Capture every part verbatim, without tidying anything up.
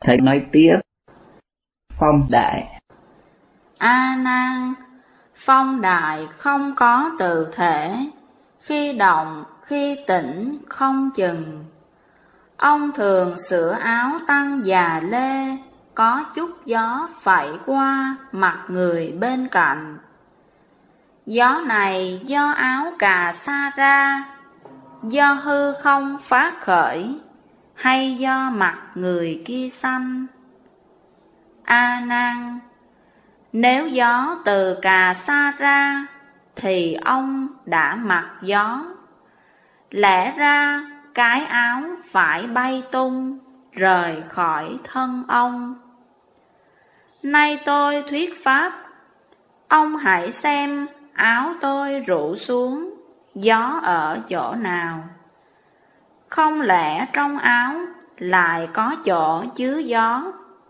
Thầy nói tiếp. Phong đại. A Nan, phong đại không có tự thể, khi động, khi tỉnh không chừng. Ông thường sửa áo tăng già lê, có chút gió phẩy qua mặt người bên cạnh. Gió này do áo cà sa ra, do hư không phát khởi, hay do mặt người kia xanh? A Nan, nếu gió từ cà sa ra, thì ông đã mặc gió. Lẽ ra cái áo phải bay tung, rời khỏi thân ông. Nay tôi thuyết pháp, ông hãy xem áo tôi rủ xuống, gió ở chỗ nào? Không lẽ trong áo lại có chỗ chứa gió?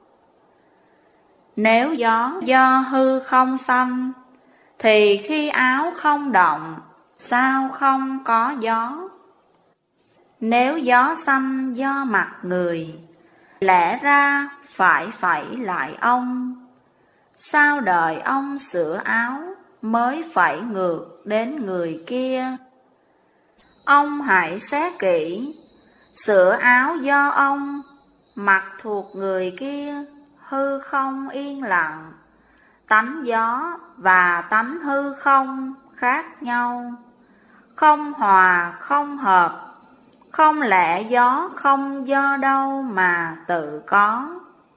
Nếu gió do hư không xanh, thì khi áo không động, sao không có gió? Nếu gió xanh do mặt người, lẽ ra phải phẩy lại ông. Sao đợi ông sửa áo mới phẩy ngược đến người kia? Ông hãy xét kỹ, sửa áo do ông, mặc thuộc người kia, hư không yên lặng. Tánh gió và tánh hư không khác nhau, không hòa không hợp. Không lẽ gió không do đâu mà tự có?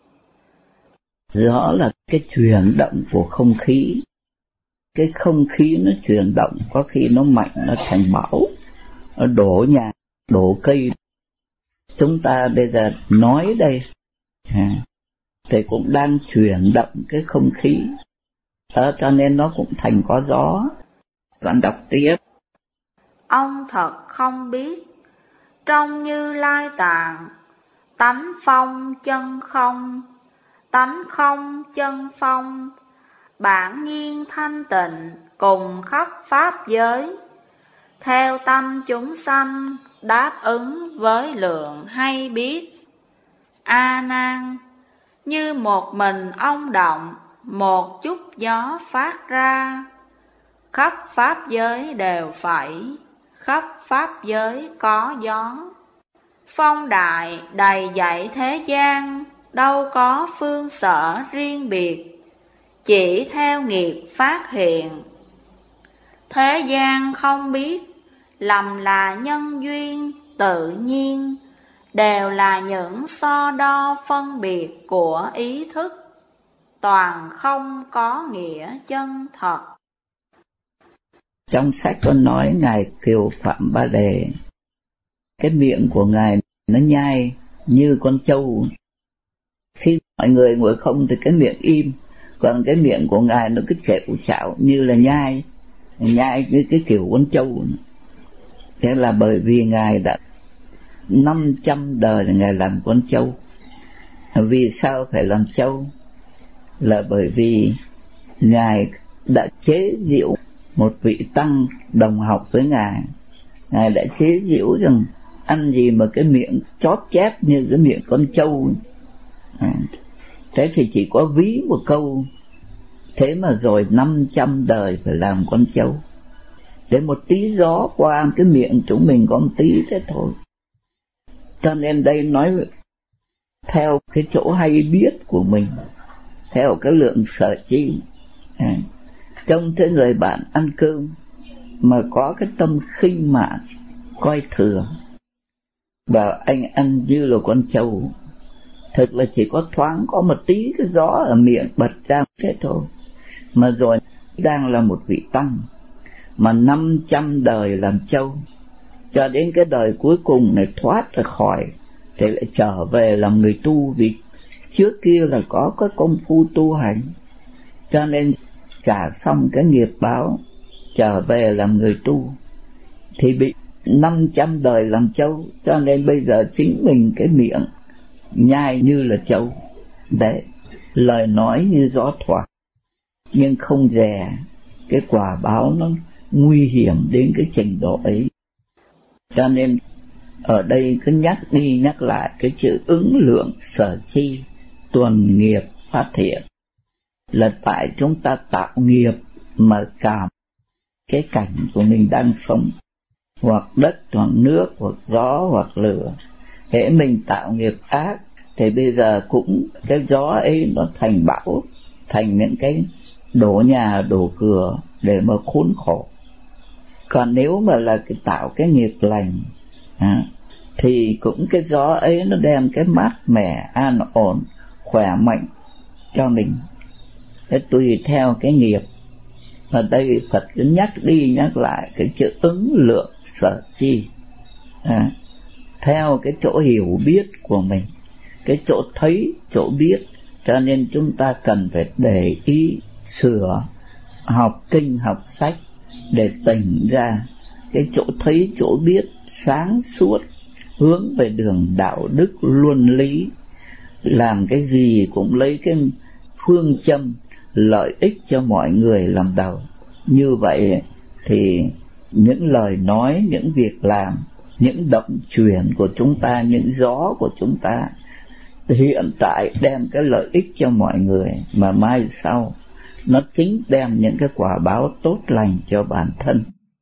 Gió là cái chuyển động của không khí. Cái không khí nó chuyển động, có khi nó mạnh, nó thành bão, nó đổ nhà, đổ cây. Chúng ta bây giờ nói đây, à, thì cũng đang chuyển động cái không khí, à, cho nên nó cũng thành có gió. Còn đọc tiếp. Ông thật không biết, trong Như Lai Tạng, tánh phong chân không, tánh không chân phong, bản nhiên thanh tịnh cùng khắp pháp giới. Theo tâm chúng sanh đáp ứng với lượng hay biết. A Nan, như một mình ông động, một chút gió phát ra, khắp pháp giới đều phẩy, khắp pháp giới có gió. Phong đại đầy dẫy thế gian, đâu có phương sở riêng biệt, chỉ theo nghiệp phát hiện. Thế gian không biết, lầm là nhân duyên tự nhiên, đều là những so đo phân biệt của ý thức, toàn không có nghĩa chân thật. Trong sách có nói Ngài Kiều Phạm Ba Đề, cái miệng của Ngài nó nhai như con trâu. Khi mọi người ngồi không thì cái miệng im, còn cái miệng của Ngài nó cứ chẹo chạo như là nhai, nhai như cái kiểu con trâu. Thế là bởi vì Ngài đã năm trăm đời là Ngài làm con trâu. Vì sao phải làm trâu? Là bởi vì Ngài đã chế giễu một vị tăng đồng học với Ngài. Ngài đã chế giễu rằng ăn gì mà cái miệng chóp chép như cái miệng con trâu. À, thế thì chỉ có ví một câu, thế mà rồi năm trăm đời phải làm con trâu. Để một tí gió qua cái miệng chúng mình có một tí thế thôi. Cho nên đây nói theo cái chỗ hay biết của mình, theo cái lượng sở chi. À, trông thấy người bạn ăn cơm mà có cái tâm khinh mạn, coi thường, bảo anh ăn như là con trâu. Thực là chỉ có thoáng có một tí cái gió ở miệng bật ra thế thôi. Mà rồi đang là một vị tăng mà năm trăm đời làm trâu, cho đến cái đời cuối cùng này thoát ra khỏi thì lại trở về làm người tu. Vì trước kia là có cái công phu tu hành, cho nên trả xong cái nghiệp báo trở về làm người tu thì bị năm trăm đời làm trâu. Cho nên bây giờ chính mình cái miệng nhai như là trâu đấy, lời nói như gió thoảng nhưng không dè, cái quả báo nó nguy hiểm đến cái trình độ ấy. Cho nên Ở đây cứ nhắc đi nhắc lại cái chữ ứng lượng sở chi, tuần nghiệp phát thiện, là tại chúng ta tạo nghiệp mà cảm cái cảnh của mình đang sống, hoặc đất, hoặc nước, hoặc gió, hoặc lửa. Hễ mình tạo nghiệp ác thì bây giờ cũng cái gió ấy nó thành bão, thành những cái đổ nhà đổ cửa để mà khốn khổ. Còn nếu mà là cái tạo cái nghiệp lành à, thì cũng cái gió ấy nó đem cái mát mẻ, an ổn, khỏe mạnh cho mình. Thế tùy theo cái nghiệp. Ở đây Phật cứ nhắc đi nhắc lại cái chữ ứng lượng sở chi à, theo cái chỗ hiểu biết của mình, cái chỗ thấy, chỗ biết. Cho nên chúng ta cần phải để ý sửa, học kinh, học sách để tỉnh ra cái chỗ thấy, chỗ biết sáng suốt, hướng về đường đạo đức luân lý, làm cái gì cũng lấy cái phương châm lợi ích cho mọi người làm đầu. Như vậy thì những lời nói, những việc làm, những động chuyển của chúng ta, những gió của chúng ta hiện tại đem cái lợi ích cho mọi người, mà mai sau nó chính đem những cái quả báo tốt lành cho bản thân.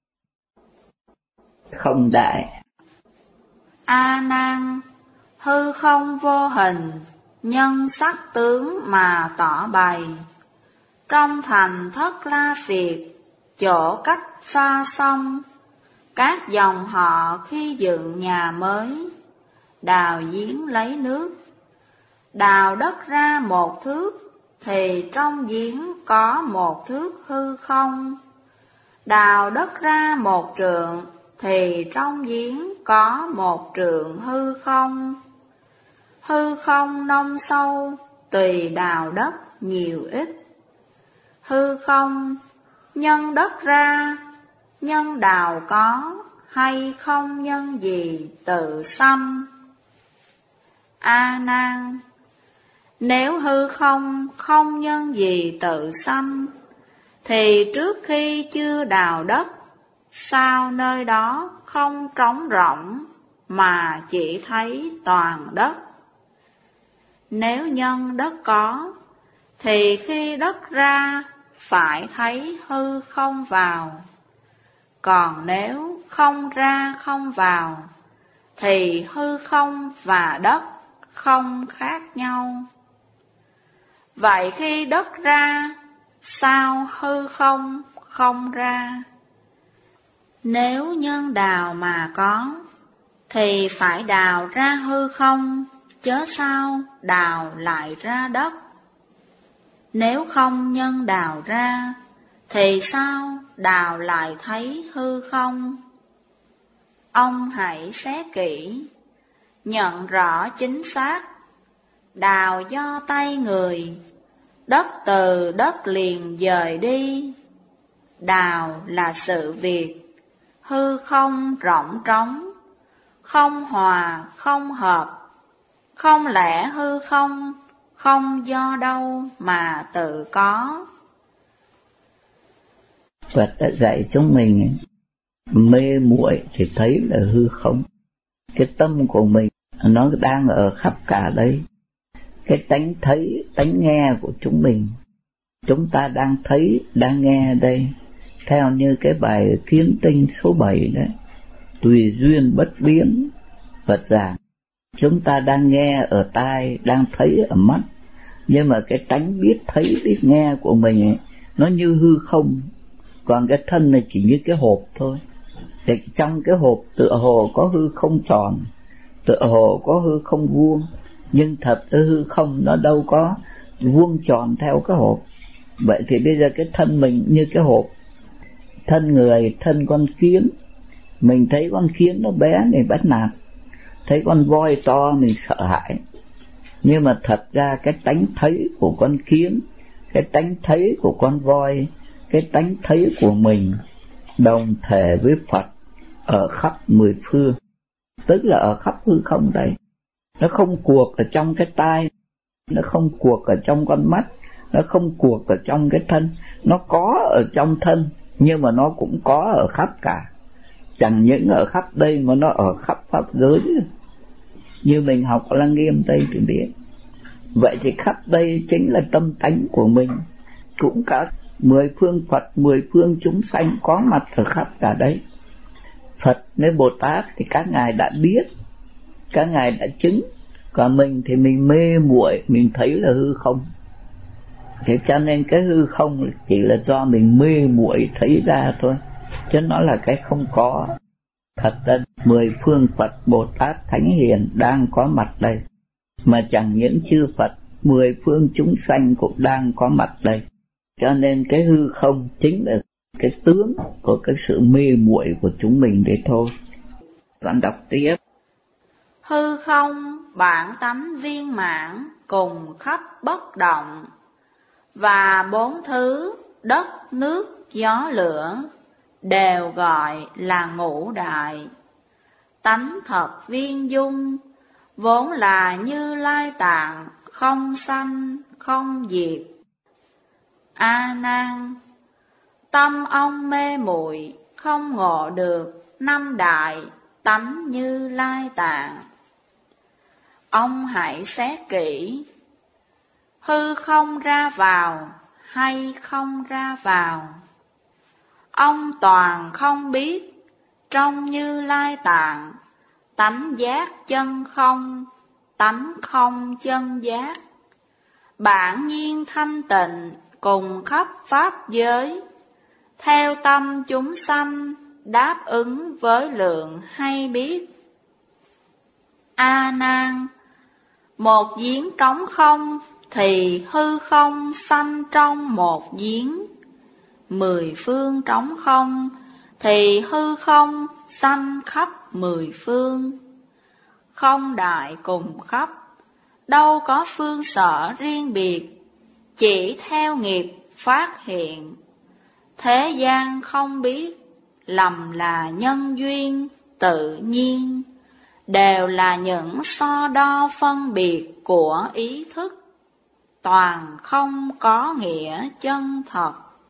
Không đại. A Nan, hư không vô hình, nhân sắc tướng mà tỏ bày. Trong thành Thất La Phiệt, chỗ cách xa sông, các dòng họ khi dựng nhà mới, đào giếng lấy nước. Đào đất ra một thước, thì trong giếng có một thước hư không. Đào đất ra một trượng, thì trong giếng có một trượng hư không. Hư không nông sâu, tùy đào đất nhiều ít. Hư không, nhân đất ra, nhân đào có, hay không nhân gì tự sanh. A Nan, nếu hư không không nhân gì tự sanh, thì trước khi chưa đào đất, sao nơi đó không trống rỗng mà chỉ thấy toàn đất? Nếu nhân đất có, thì khi đất ra phải thấy hư không vào. Còn nếu không ra không vào, thì hư không và đất không khác nhau. Vậy khi đất ra, sao hư không không ra? Nếu nhân đào mà có, thì phải đào ra hư không, chớ sao đào lại ra đất. Nếu không nhân đào ra, thì sao đào lại thấy hư không? Ông hãy xét kỹ, nhận rõ chính xác. Đào do tay người, đất từ đất liền dời đi. Đào là sự việc, hư không rỗng trống, không hòa không hợp, không lẽ hư không, không do đâu mà tự có. Phật đã dạy chúng mình mê muội thì thấy là hư không. Cái tâm của mình nó đang ở khắp cả đây. Cái tánh thấy, tánh nghe của chúng mình, chúng ta đang thấy, đang nghe đây. Theo như cái bài Kiến Tinh số bảy đấy, tùy duyên bất biến, Phật giảng. Chúng ta đang nghe ở tai, đang thấy ở mắt, nhưng mà cái tánh biết thấy, biết nghe của mình ấy, nó như hư không. Còn cái thân này chỉ như cái hộp thôi. Thì trong cái hộp tựa hồ có hư không tròn, tựa hồ có hư không vuông, nhưng thật hư không nó đâu có vuông tròn theo cái hộp. Vậy thì bây giờ cái thân mình như cái hộp. Thân người, thân con kiến, mình thấy con kiến nó bé mình bắt nạt, thấy con voi to mình sợ hãi. Nhưng mà thật ra cái tánh thấy của con kiến, cái tánh thấy của con voi, cái tánh thấy của mình đồng thể với Phật ở khắp mười phương, tức là ở khắp hư không đây. Nó không cuộc ở trong cái tai, nó không cuộc ở trong con mắt, nó không cuộc ở trong cái thân. Nó có ở trong thân, nhưng mà nó cũng có ở khắp cả. chẳng những ở khắp đây mà nó ở khắp pháp giới. Như mình học Lăng Nghiêm Tây thì biết. Vậy thì khắp đây chính là tâm tánh của mình. Cũng cả mười phương Phật, mười phương chúng sanh có mặt ở khắp cả đấy. Phật với Bồ Tát thì các ngài đã biết, các ngài đã chứng. Còn mình thì mình mê muội, mình thấy là hư không. Thế cho nên cái hư không chỉ là do mình mê muội thấy ra thôi, chứ nó là cái không có. Thật ra mười phương Phật, Bồ Tát, Thánh Hiền đang có mặt đây, mà chẳng những chư Phật, mười phương chúng sanh cũng đang có mặt đây. Cho nên cái hư không chính là cái tướng của cái sự mê muội của chúng mình đấy thôi. Bạn đọc tiếp. Hư không bản tánh viên mãn cùng khắp bất động, và bốn thứ đất, nước, gió, lửa đều gọi là ngũ đại. Tánh thật viên dung, vốn là Như Lai Tạng, không sanh, không diệt. A Nan, tâm ông mê muội, không ngộ được năm đại tánh Như Lai Tạng. Ông hãy xét kỹ, hư không ra vào hay không ra vào. Ông toàn không biết, trong Như Lai Tạng, tánh giác chân không, tánh không chân giác. Bản nhiên thanh tịnh cùng khắp pháp giới, theo tâm chúng sanh đáp ứng với lượng hay biết. A Nan, một giếng trống không thì hư không sanh trong một giếng. Mười phương trống không thì hư không sanh khắp mười phương. Không đại cùng khắp, đâu có phương sở riêng biệt, chỉ theo nghiệp phát hiện. Thế gian không biết, lầm là nhân duyên tự nhiên, đều là những so đo phân biệt của ý thức, toàn không có nghĩa chân thật.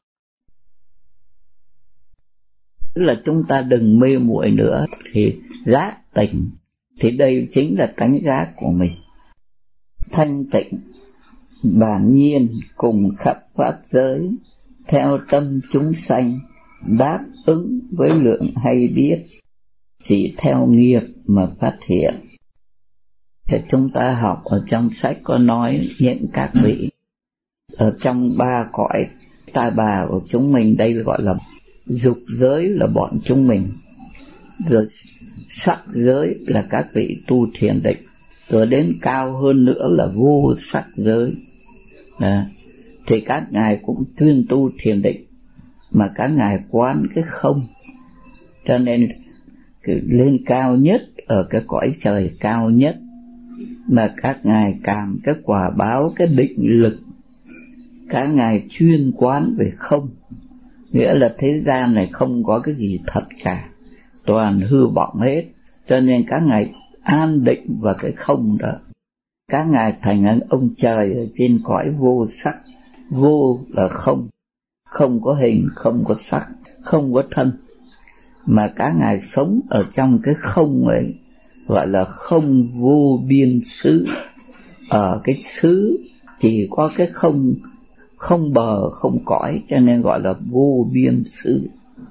Tức là chúng ta đừng mê muội nữa, thì giác tỉnh, thì đây chính là tánh giác của mình. Thanh tịnh, bản nhiên cùng khắp pháp giới, theo tâm chúng sanh, đáp ứng với lượng hay biết, chỉ theo nghiệp mà phát hiện. Thì chúng ta học ở trong sách có nói những các vị ở trong ba cõi ta bà của chúng mình, đây gọi là dục giới là bọn chúng mình, rồi sắc giới là các vị tu thiền định, rồi đến cao hơn nữa là vô sắc giới. À, thì các ngài cũng chuyên tu thiền định, mà các ngài quán cái không, cho nên lên cao nhất ở cái cõi trời cao nhất, mà các ngài cảm cái quả báo, cái định lực, các ngài chuyên quán về không, nghĩa là thế gian này không có cái gì thật cả, toàn hư vọng hết, cho nên các ngài an định vào cái không đó. Các ngài thành ông trời ở trên cõi vô sắc. Vô là không, không có hình, không có sắc, không có thân, mà các ngài sống ở trong cái không ấy, gọi là không vô biên xứ. Ở cái xứ chỉ có cái không, không bờ, không cõi, cho nên gọi là vô biên xứ.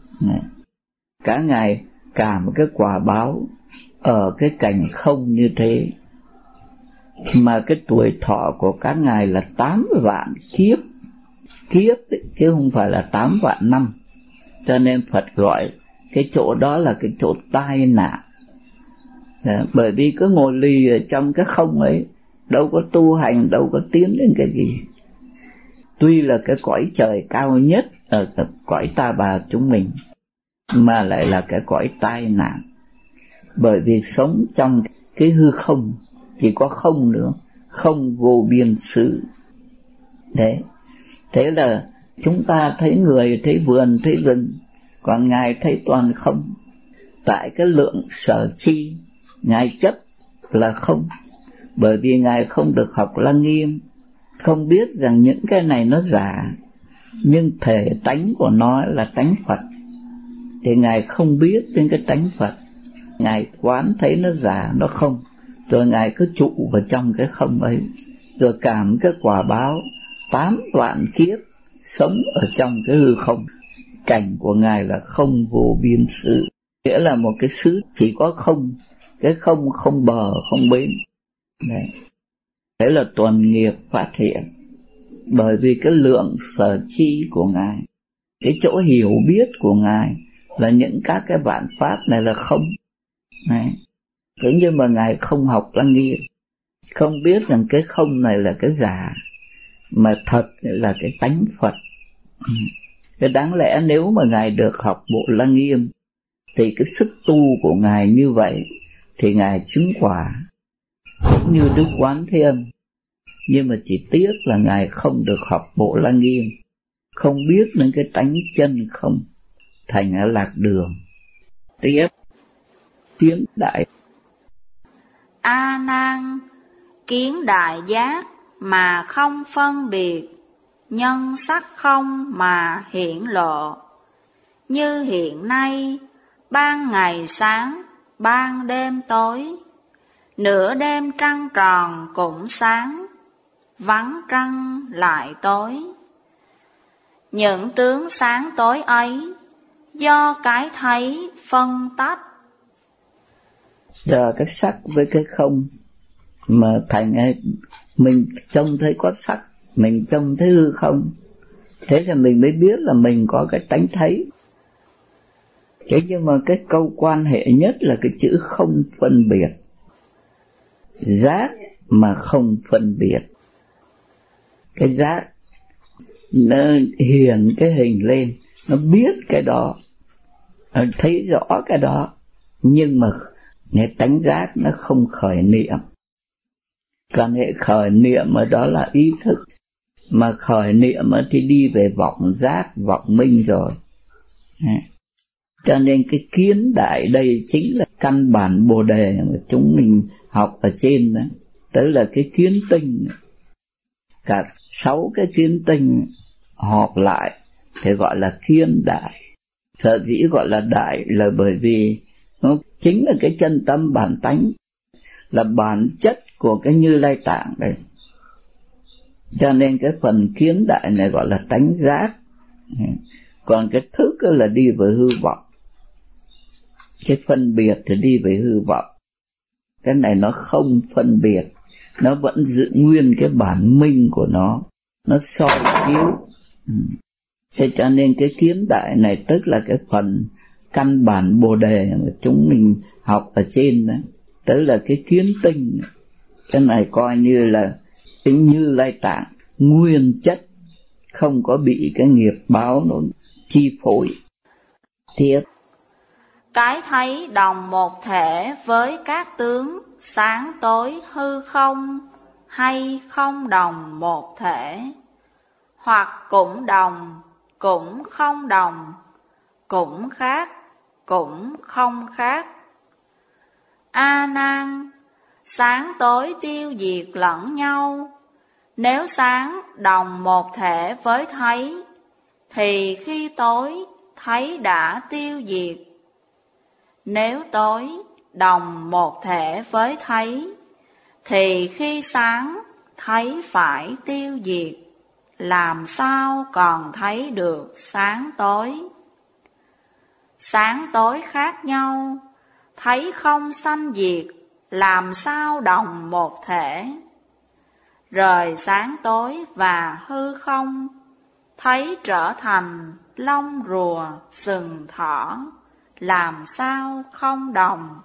Các ngài cảm cái quả báo ở cái cảnh không như thế, mà cái tuổi thọ của các ngài là tám vạn kiếp, kiếp ấy, chứ không phải là tám vạn năm. Cho nên Phật gọi cái chỗ đó là cái chỗ tai nạn. Đấy, bởi vì cứ ngồi lì ở trong cái không ấy, đâu có tu hành, đâu có tiến đến cái gì. Tuy là cái cõi trời cao nhất ở cái cõi ta bà chúng mình, mà lại là cái cõi tai nạn, bởi vì sống trong cái hư không, chỉ có không nữa, không vô biên xứ. Đấy, thế là chúng ta thấy người, thấy vườn, thấy rừng, còn ngài thấy toàn không. Tại cái lượng sở chi, ngài chấp là không, bởi vì ngài không được học Lăng Nghiêm, không biết rằng những cái này nó giả, nhưng thể tánh của nó là tánh Phật. thì Ngài không biết đến cái tánh Phật. Ngài quán thấy nó giả, nó không, rồi Ngài cứ trụ vào trong cái không ấy, rồi cảm cái quả báo tám vạn kiếp sống ở trong cái hư không. Cảnh của Ngài là không vô biên xứ, nghĩa là một cái xứ chỉ có không, cái không không bờ không bến. Đấy. Thế là tuần nghiệp phát hiện, bởi vì cái lượng sở chi của Ngài, cái chỗ hiểu biết của Ngài là những các cái vạn pháp này là không. Đấy. Thế nhưng mà Ngài không học Lăng Nghiêm, không biết rằng cái không này là cái giả, mà thật là cái tánh Phật. Cái đáng lẽ nếu mà Ngài được học bộ Lăng Nghiêm thì cái sức tu của Ngài như vậy thì Ngài chứng quả cũng như Đức Quán Thế Âm. Nhưng mà chỉ tiếc là Ngài không được học bộ Lăng Nghiêm, không biết đến cái tánh chân không, thành ở lạc đường. Tiếp kiến đại. A Nan, kiến đại giác mà không phân biệt, nhân sắc không mà hiển lộ. Như hiện nay, ban ngày sáng, ban đêm tối, nửa đêm trăng tròn cũng sáng, vắng trăng lại tối. Những tướng sáng tối ấy, do cái thấy phân tách. Giờ cái sắc với cái không mà thành mình trông thấy có sắc, mình trông thấy hư không, thế là mình mới biết là mình có cái tánh thấy. Thế nhưng mà cái câu quan hệ nhất là cái chữ không phân biệt. Giác mà không phân biệt. Cái giác nó hiển cái hình lên, nó biết cái đó, nó thấy rõ cái đó, nhưng mà cái tánh giác nó không khởi niệm. Còn hệ khởi niệm ở đó là ý thức, mà khởi niệm thì đi về vọng giác, vọng minh rồi. Cho nên cái kiến đại đây chính là căn bản Bồ Đề mà chúng mình học ở trên đó. Tức là cái kiến tinh, cả sáu cái kiến tinh họp lại thì gọi là kiến đại. Sở dĩ gọi là đại là bởi vì nó chính là cái chân tâm bản tánh, là bản chất của cái Như Lai Tạng đây. Cho nên cái phần kiến đại này gọi là tánh giác. Còn cái thức là đi về hư vọng, cái phân biệt thì đi về hư vọng. Cái này nó không phân biệt, nó vẫn giữ nguyên cái bản minh của nó, nó soi chiếu. Thế cho nên cái kiến đại này tức là cái phần căn bản Bồ Đề mà chúng mình học ở trên đó, tức là cái kiến tinh. Cái này coi như là cái Như Lai Tạng nguyên chất, không có bị cái nghiệp báo nó chi phối. Tiếp. Cái thấy đồng một thể với các tướng sáng tối hư không, hay không đồng một thể, hoặc cũng đồng, cũng không đồng, cũng khác, cũng không khác. A Nan, sáng tối tiêu diệt lẫn nhau. Nếu sáng đồng một thể với thấy, thì khi tối thấy đã tiêu diệt. Nếu tối đồng một thể với thấy, thì khi sáng thấy phải tiêu diệt. Làm sao còn thấy được sáng tối? Sáng tối khác nhau, thấy không sanh diệt, làm sao đồng một thể? Rời sáng tối và hư không, thấy trở thành lông rùa sừng thỏ, làm sao không đồng?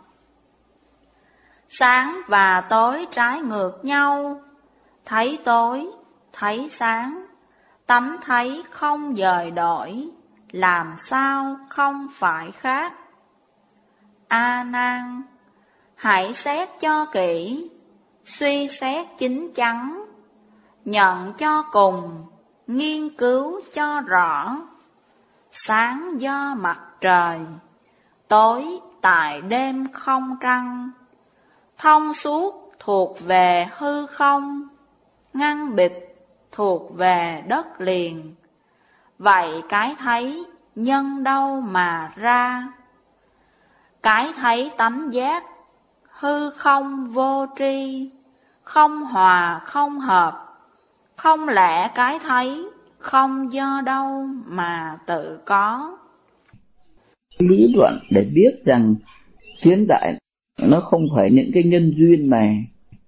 Sáng và tối trái ngược nhau, thấy tối, thấy sáng, tánh thấy không dời đổi, làm sao không phải khác? A Nan, hãy xét cho kỹ, suy xét chín chắn, nhận cho cùng, nghiên cứu cho rõ. Sáng do mặt trời, tối tại đêm không trăng, thông suốt thuộc về hư không, ngăn bịch thuộc về đất liền. Vậy cái thấy nhân đâu mà ra. Cái thấy tánh giác, hư không vô tri, không hòa không hợp, không lẽ cái thấy, không do đâu mà tự có. Lý luận để biết rằng kiến đại nó không phải những cái nhân duyên này.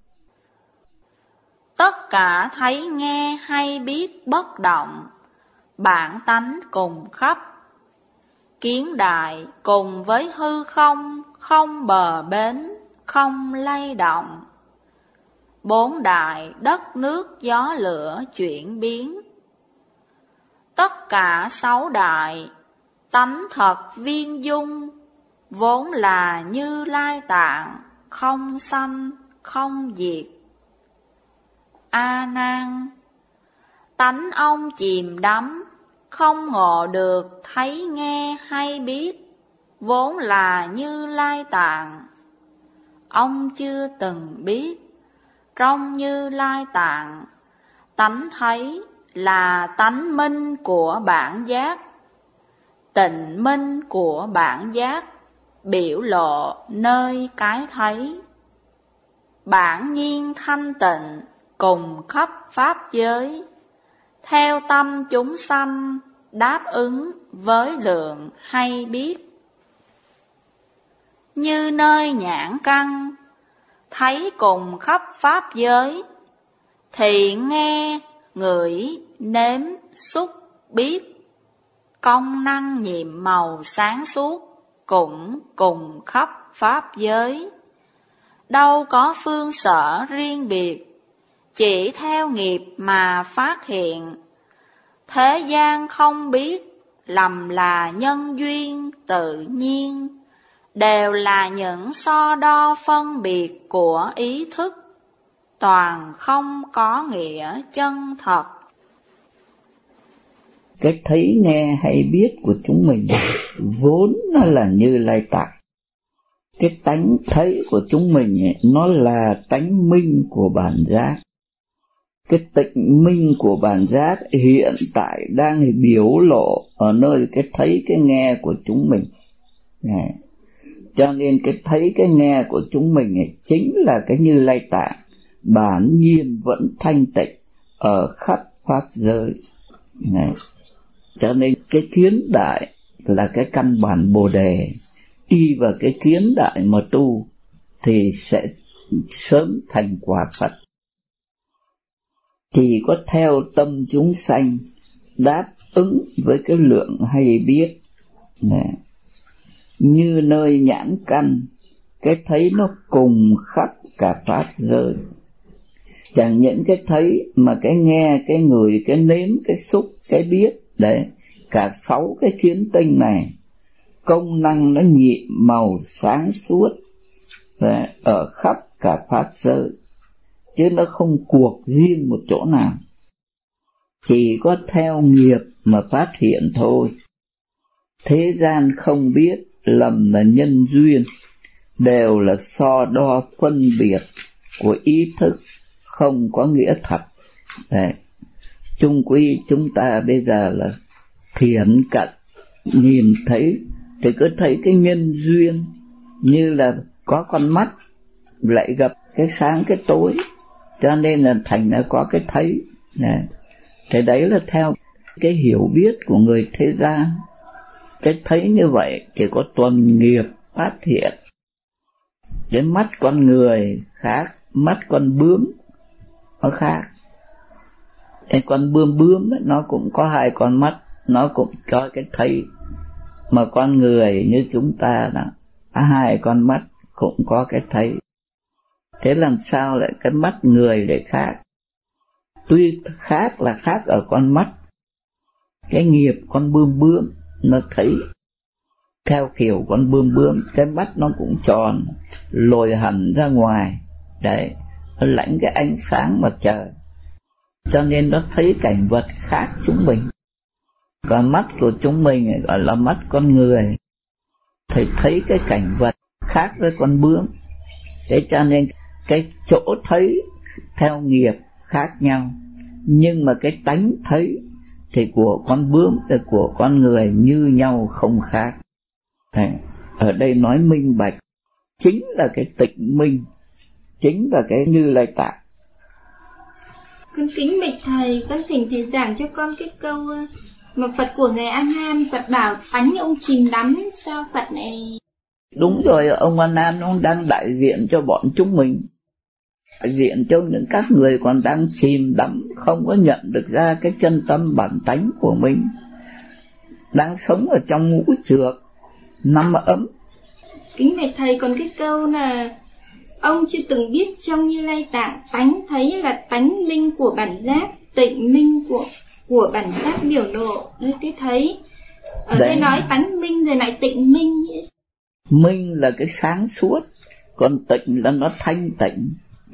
Tất cả thấy nghe hay biết bất động, bản tánh cùng khắp. Kiến đại cùng với hư không, không bờ bến, không lay động. Bốn đại đất nước gió lửa chuyển biến. Tất cả sáu đại, tánh thật viên dung, vốn là Như Lai Tạng, không sanh, không diệt. A Nan, tánh ông chìm đắm, không ngộ được thấy nghe hay biết, vốn là Như Lai Tạng. Ông chưa từng biết, trong Như Lai Tạng, tánh thấy là tánh minh của bản giác, tịnh minh của bản giác, biểu lộ nơi cái thấy. Bản nhiên thanh tịnh cùng khắp pháp giới, theo tâm chúng sanh đáp ứng với lượng hay biết. Như nơi nhãn căn, thấy cùng khắp pháp giới, thì nghe, ngửi, nếm, xúc, biết, công năng nhiệm màu sáng suốt, cũng cùng khắp pháp giới. Đâu có phương sở riêng biệt, chỉ theo nghiệp mà phát hiện. Thế gian không biết, lầm là nhân duyên tự nhiên, đều là những so đo phân biệt của ý thức, toàn không có nghĩa chân thật. Cái thấy nghe hay biết của chúng mình vốn nó là Như Lai Tạng. Cái tánh thấy của chúng mình ấy, nó là tánh minh của bản giác. Cái tịnh minh của bản giác hiện tại đang biểu lộ ở nơi cái thấy cái nghe của chúng mình. Này. Cho nên cái thấy cái nghe của chúng mình ấy, chính là cái Như Lai Tạng, bản nhiên vẫn thanh tịnh ở khắp pháp giới. Này. Cho nên cái kiến đại là cái căn bản Bồ Đề, y vào cái kiến đại mà tu thì sẽ sớm thành quả Phật. Chỉ có theo tâm chúng sanh đáp ứng với cái lượng hay biết. Này. Như nơi nhãn căn, cái thấy nó cùng khắp cả pháp giới. Chẳng những cái thấy mà cái nghe, cái ngửi, cái nếm, cái xúc, cái biết. Đấy, cả sáu cái kiến tinh này, công năng nó nhị màu sáng suốt. Đấy, ở khắp cả pháp giới. Chứ nó không cuộc riêng một chỗ nào. Chỉ có theo nghiệp mà phát hiện thôi. Thế gian không biết, lầm là nhân duyên, đều là so đo phân biệt của ý thức, không có nghĩa thật. Đấy. Chung quy chúng ta bây giờ là thiện cận, nhìn thấy thì cứ thấy cái nhân duyên, như là có con mắt lại gặp cái sáng cái tối, cho nên là thành ra có cái thấy. Này. Thế đấy là theo cái hiểu biết của người thế gian. Cái thấy như vậy chỉ có tuần nghiệp phát hiện. Cái mắt con người khác, mắt con bướm nó khác. Cái con bướm bướm ấy, nó cũng có hai con mắt, nó cũng có cái thấy. Mà con người như chúng ta là hai con mắt cũng có cái thấy. Thế làm sao lại cái mắt người lại khác? Tuy khác là khác ở con mắt. Cái nghiệp con bướm bướm nó thấy theo kiểu con bướm bướm, cái mắt nó cũng tròn, lồi hẳn ra ngoài. Đấy, nó lãnh cái ánh sáng mặt trời, cho nên nó thấy cảnh vật khác chúng mình. Còn mắt của chúng mình gọi là mắt con người, thì thấy cái cảnh vật khác với con bướm. Thế cho nên cái chỗ thấy theo nghiệp khác nhau, nhưng mà cái tánh thấy thì của con bướm và của con người như nhau không khác. Đấy, ở đây nói minh bạch chính là cái tịnh minh, chính là cái Như Lai Tạng. Con kính bạch thầy, con thỉnh thầy giảng cho con cái câu mà Phật của Ngài A Nan, Phật bảo tánh ông chìm đắm, sao Phật này? Đúng rồi, ông A Nan ông đang đại diện cho bọn chúng mình, đại diện cho những các người còn đang chìm đắm, không có nhận được ra cái chân tâm bản tánh của mình, đang sống ở trong ngũ trược năm ấm. Kính bạch thầy, còn cái câu là ông chưa từng biết trong Như Lai Tạng tánh thấy là tánh minh của bản giác, tịnh minh của của bản giác biểu lộ. Như cái thấy ở đây nói tánh minh rồi lại tịnh minh. Minh là cái sáng suốt, còn tịnh là nó thanh tịnh.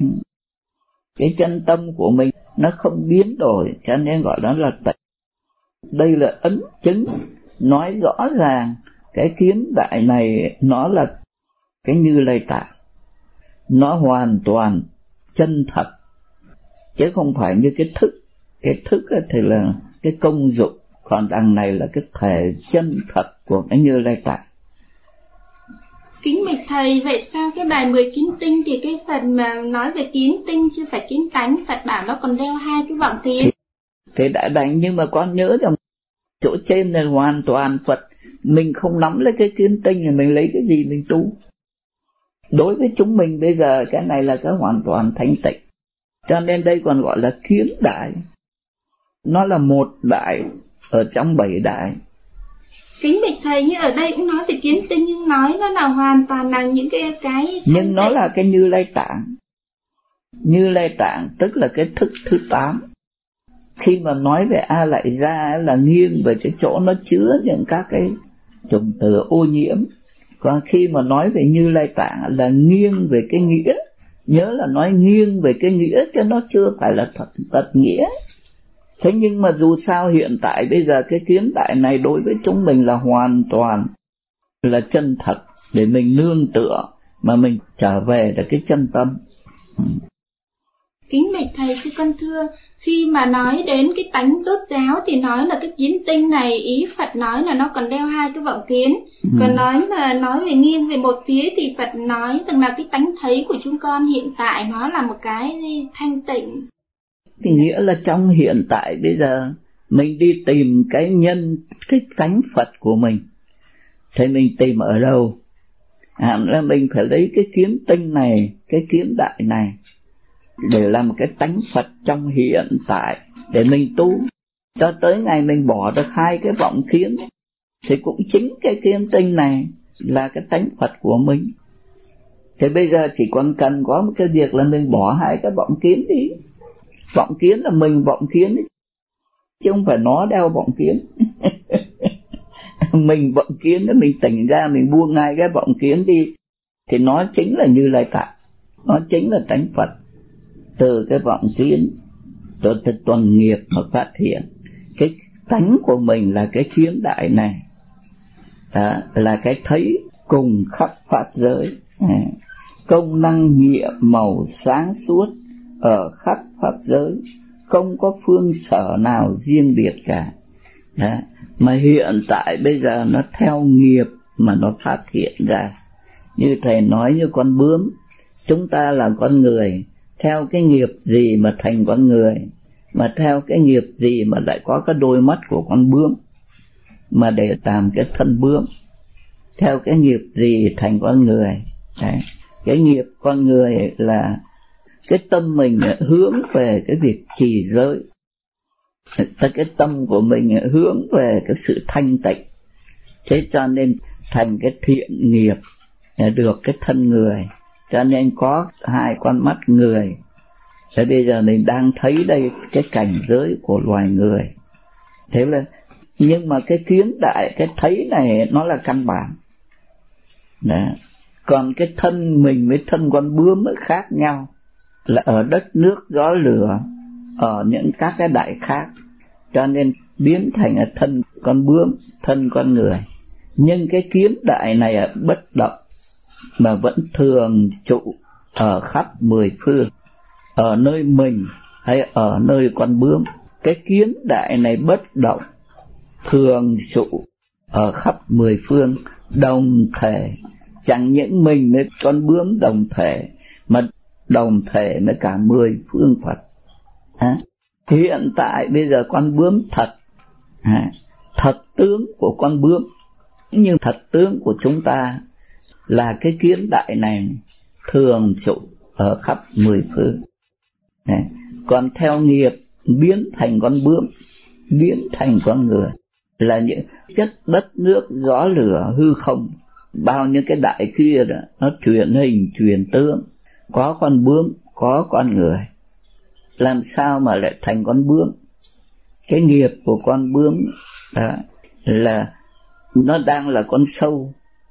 Cái chân tâm của mình nó không biến đổi, cho nên gọi nó là tịnh. Đây là ấn chứng nói rõ ràng cái kiến đại này nó là cái Như Lai Tạng, nó hoàn toàn chân thật, chứ không phải như cái thức. Cái thức thì là cái công dụng, còn đằng này là cái thể chân thật của cái Như Lai Tạng. Kính bạch thầy, vậy sao cái bài mười kiến tinh thì cái phần mà nói về kiến tinh chưa phải kiến tánh, Phật bảo nó còn đeo hai cái vọng kiến. Thì, thì đã đánh, nhưng mà con nhớ rằng chỗ trên là hoàn toàn Phật, mình không nắm lấy cái kiến tinh thì mình lấy cái gì mình tu. Đối với chúng mình bây giờ cái này là cái hoàn toàn thanh tịnh, cho nên đây còn gọi là kiến đại. Nó là một đại ở trong bảy đại. Kính bạch thầy, như ở đây cũng nói về kiến tinh, nhưng nói nó là hoàn toàn là những cái cái nhưng nó tịnh. Là cái Như Lai Tạng. Như Lai Tạng tức là cái thức thứ tám. Khi mà nói về A Lại Gia là nghiêng về cái chỗ nó chứa những các cái chủng tử ô nhiễm. Còn khi mà nói về Như Lai Tạng là nghiêng về cái nghĩa. Nhớ là nói nghiêng về cái nghĩa chứ nó chưa phải là thật, thật nghĩa. Thế nhưng mà dù sao hiện tại bây giờ cái kiến đại này đối với chúng mình là hoàn toàn là chân thật, để mình nương tựa mà mình trở về được cái chân tâm. Kính bạch thầy, chứ con thưa, khi mà nói đến cái tánh tốt giáo thì nói là cái kiến tinh này, ý Phật nói là nó còn đeo hai cái vọng kiến. Ừ. Còn nói mà nói về nghiêng về một phía thì Phật nói rằng là cái tánh thấy của chúng con hiện tại nó là một cái thanh tịnh. Thì nghĩa là trong hiện tại bây giờ mình đi tìm cái nhân, cái tánh Phật của mình, thì mình tìm ở đâu? Hẳn là mình phải lấy cái kiến tinh này, cái kiến đại này để làm cái tánh Phật trong hiện tại để mình tu. Cho tới ngày mình bỏ được hai cái vọng kiến thì cũng chính cái kiến tinh này là cái tánh Phật của mình. Thế bây giờ chỉ còn cần có một cái việc là mình bỏ hai cái vọng kiến đi. Vọng kiến là mình vọng kiến ấy, chứ không phải nó đeo vọng kiến. Mình vọng kiến đó, mình tỉnh ra mình buông ngay cái vọng kiến đi thì nó chính là Như Lai Tạng, nó chính là tánh Phật. Từ cái vọng kiến từ từ tuần nghiệp mà phát hiện cái tánh của mình là cái kiến đại này. Đó, là cái thấy cùng khắp pháp giới, à, công năng nhiệm màu sáng suốt ở khắp pháp giới, không có phương sở nào riêng biệt cả. Đó. Mà hiện tại bây giờ nó theo nghiệp mà nó phát hiện ra. Như thầy nói như con bướm, chúng ta là con người, theo cái nghiệp gì mà thành con người, mà theo cái nghiệp gì mà lại có cái đôi mắt của con bướm, mà để làm cái thân bướm, theo cái nghiệp gì thành con người. Đấy. Cái nghiệp con người là cái tâm mình hướng về cái việc trì giới, cái tâm của mình hướng về cái sự thanh tịnh. Thế cho nên thành cái thiện nghiệp, được cái thân người, cho nên có hai con mắt người. Thế bây giờ mình đang thấy đây cái cảnh giới của loài người. Thế là, nhưng mà cái kiến đại, cái thấy này nó là căn bản. Đó. Còn cái thân mình với thân con bướm nó khác nhau, là ở đất nước gió lửa, ở những các cái đại khác, cho nên biến thành ở thân con bướm, thân con người. Nhưng cái kiến đại này là bất động, mà vẫn thường trụ ở khắp mười phương, ở nơi mình hay ở nơi con bướm. cái kiến đại này bất động, thường trụ ở khắp mười phương, đồng thể. Chẳng những mình với con bướm đồng thể, mà đồng thể với cả mười phương Phật. À, hiện tại bây giờ con bướm thật, à, thật tướng của con bướm, nhưng thật tướng của chúng ta là cái kiến đại này thường trụ ở khắp mười phương. À, còn theo nghiệp biến thành con bướm, biến thành con người, là những chất đất nước gió lửa hư không. Bao nhiêu cái đại kia đó, nó chuyển hình chuyển tướng, có con bướm, có con người. Làm sao mà lại thành con bướm? Cái nghiệp của con bướm đó là nó đang là con sâu,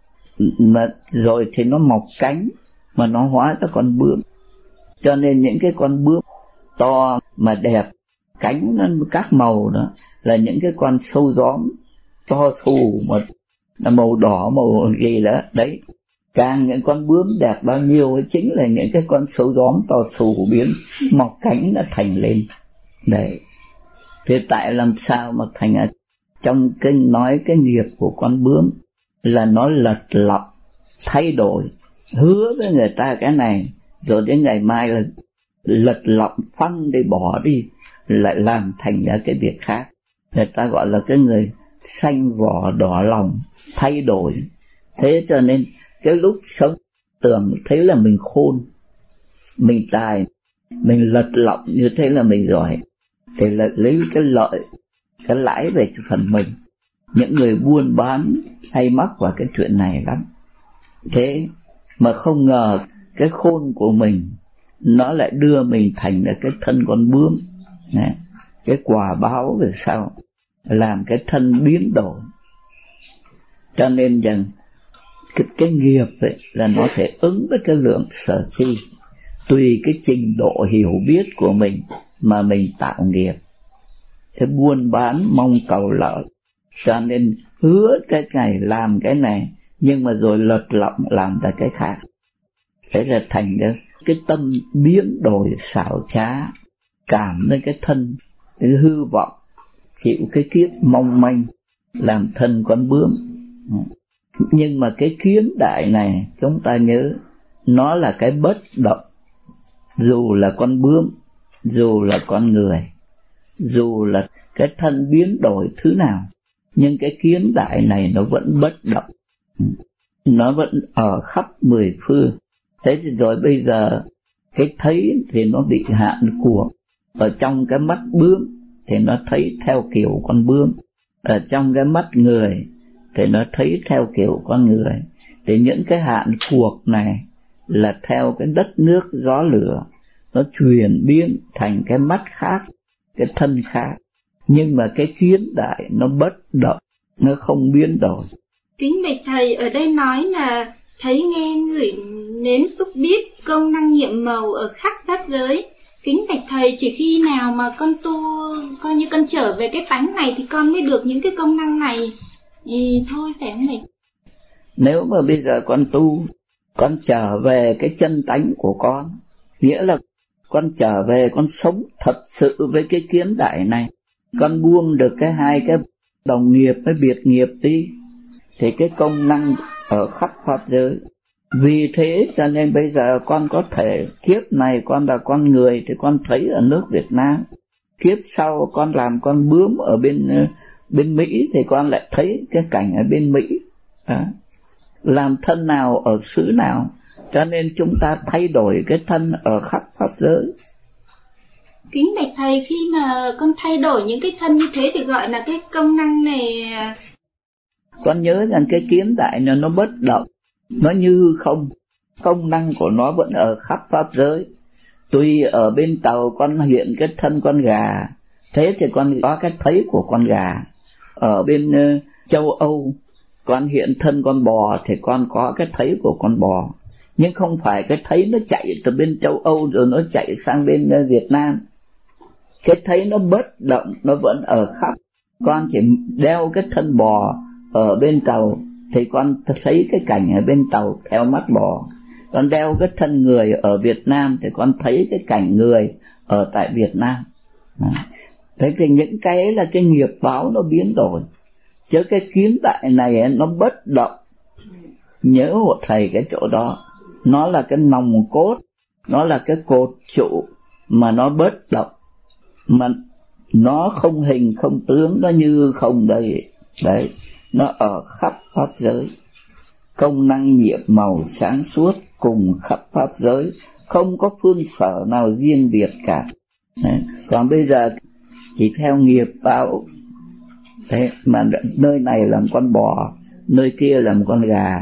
mà rồi thì nó mọc cánh mà nó hóa ra con bướm. Cho nên những cái con bướm to mà đẹp, cánh nó các màu đó là những cái con sâu gióm to xù mà là màu đỏ màu gì đó. Đấy, càng những con bướm đẹp bao nhiêu chính là những cái con sâu gióm to xù biến mọc cánh nó thành lên. Đấy, thì tại làm sao mà thành ở trong kinh nói cái nghiệp của con bướm là nó lật lọng, thay đổi, hứa với người ta cái này, rồi đến ngày mai là lật lọng phăng đi, bỏ đi, lại làm thành ra cái việc khác. Người ta gọi là cái người xanh vỏ đỏ lòng, thay đổi. Thế cho nên cái lúc sống tưởng thấy là mình khôn, mình tài, mình lật lọng như thế là mình giỏi, thì lại lấy cái lợi, cái lãi về cho phần mình. Những người buôn bán hay mắc vào cái chuyện này lắm. Thế mà không ngờ cái khôn của mình nó lại đưa mình thành là cái thân con bướm. Này, cái quả báo về sau làm cái thân biến đổi. Cho nên rằng cái, cái nghiệp ấy là nó thể ứng với cái lượng sở chi, tùy cái trình độ hiểu biết của mình mà mình tạo nghiệp. Thế buôn bán mong cầu lợi, cho nên hứa cái này làm cái này, nhưng mà rồi lật lọng làm ra cái khác. Thế là thành ra cái tâm biến đổi xảo trá, cảm lên cái thân, cái hư vọng, chịu cái kiếp mong manh, làm thân con bướm. Nhưng mà cái kiến đại này chúng ta nhớ, nó là cái bất động. Dù là con bướm, dù là con người, dù là cái thân biến đổi thứ nào, nhưng cái kiến đại này nó vẫn bất động, nó vẫn ở khắp mười phương. Thế thì rồi bây giờ cái thấy thì nó bị hạn cuộc. Ở trong cái mắt bướm thì nó thấy theo kiểu con bướm, ở trong cái mắt người thì nó thấy theo kiểu con người. Thì những cái hạn cuộc này là theo cái đất nước gió lửa, nó chuyển biến thành cái mắt khác, cái thân khác. Nhưng mà cái kiến đại nó bất động, nó không biến đổi. Kính bạch thầy, ở đây nói là thấy nghe ngửi nếm xúc biết công năng nhiệm màu ở khắp pháp giới. Kính bạch thầy, chỉ khi nào mà con tu coi như con trở về cái tánh này thì con mới được những cái công năng này thì thôi, phải không thầy? Nếu mà bây giờ con tu, con trở về cái chân tánh của con, nghĩa là con trở về con sống thật sự với cái kiến đại này, con buông được cái hai cái đồng nghiệp với biệt nghiệp đi, thì cái công năng ở khắp pháp giới. Vì thế cho nên bây giờ con có thể kiếp này con là con người thì con thấy ở nước Việt Nam, kiếp sau con làm con bướm ở bên bên Mỹ thì con lại thấy cái cảnh ở bên Mỹ. Đó. Làm thân nào ở xứ nào, cho nên chúng ta thay đổi cái thân ở khắp pháp giới. Kính bạch thầy, khi mà con thay đổi những cái thân như thế thì gọi là cái công năng này. Con nhớ rằng cái kiến đại này nó bất động, nó như không, công năng của nó vẫn ở khắp pháp giới. Tuy ở bên Tàu con hiện cái thân con gà, thế thì con có cái thấy của con gà. Ở bên uh, châu Âu con hiện thân con bò thì con có cái thấy của con bò. Nhưng không phải cái thấy nó chạy từ bên châu Âu rồi nó chạy sang bên uh, Việt Nam. Cái thấy nó bất động, nó vẫn ở khắp. Con chỉ đeo cái thân bò ở bên Tàu thì con thấy cái cảnh ở bên Tàu theo mắt bò. Con đeo cái thân người ở Việt Nam thì con thấy cái cảnh người ở tại Việt Nam. Thế thì những cái ấy là cái nghiệp báo nó biến đổi, chứ cái kiến đại này nó bất động. Nhớ hộ thầy cái chỗ đó, nó là cái nòng cốt, nó là cái cột trụ mà nó bất động, mà nó không hình không tướng, nó như không đây. Đấy, nó ở khắp pháp giới, công năng nhiệm màu sáng suốt cùng khắp pháp giới, không có phương sở nào riêng biệt cả. Đấy. Còn bây giờ chỉ theo nghiệp báo. Đấy, mà nơi này làm con bò, nơi kia làm con gà.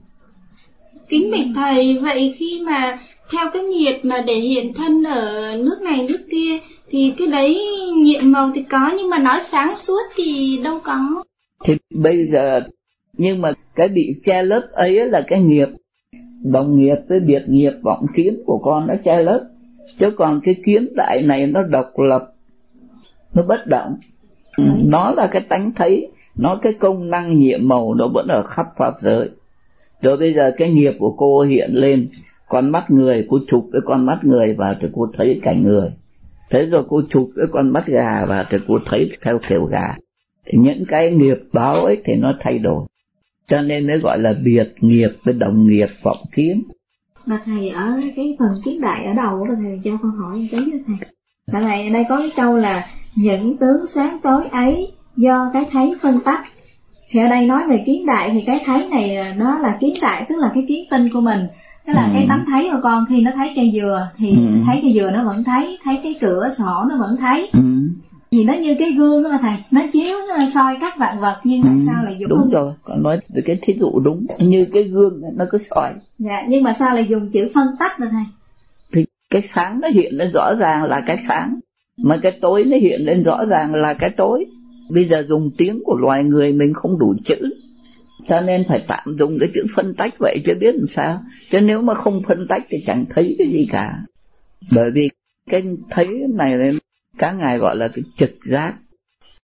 Kính bạch thầy, vậy khi mà theo cái nghiệp mà để hiện thân ở nước này nước kia thì cái đấy nhiệm màu thì có, nhưng mà nói sáng suốt thì đâu có. Thì bây giờ, nhưng mà cái bị che lấp ấy là cái nghiệp đồng nghiệp với biệt nghiệp vọng kiến của con nó che lấp. Chứ còn cái kiến đại này nó độc lập, nó bất động. Ừ, nó là cái tánh thấy, nó cái công năng nhiệm màu nó vẫn ở khắp pháp giới. Rồi bây giờ cái nghiệp của cô hiện lên, con mắt người, cô chụp cái con mắt người vào thì cô thấy cảnh người. Thế rồi cô chụp cái con mắt gà vào thì cô thấy theo kiểu gà. Thì những cái nghiệp báo ấy thì nó thay đổi. Cho nên nó gọi là biệt nghiệp với đồng nghiệp vọng kiến. Mà thầy ở cái phần kiến đại ở đầu của thầy cho con hỏi một tí nữa thầy. Tại thầy ở đây có cái câu là những tướng sáng tối ấy do cái thấy phân tách. Thì ở đây nói về kiến đại thì cái thấy này nó là kiến đại, tức là cái kiến tinh của mình. Tức là ừ. cái tánh thấy của con khi nó thấy cây dừa thì ừ. thấy cây dừa nó vẫn thấy, thấy cái cửa sổ nó vẫn thấy. Ừ. Thì nó như cái gương đó mà thầy, nó chiếu nó soi các vạn vật, nhưng tại ừ. sao lại dùng đúng không? Rồi, con nói cái thí dụ đúng, như cái gương nó cứ soi. Dạ, nhưng mà sao lại dùng chữ phân tách rồi thầy? Thì cái sáng nó hiện lên rõ ràng là cái sáng, mà cái tối nó hiện lên rõ ràng là cái tối. Bây giờ dùng tiếng của loài người mình không đủ chữ, cho nên phải tạm dùng cái chữ phân tách vậy chứ biết làm sao. Chứ nếu mà không phân tách thì chẳng thấy cái gì cả. Bởi vì cái thấy này các ngài gọi là cái trực giác.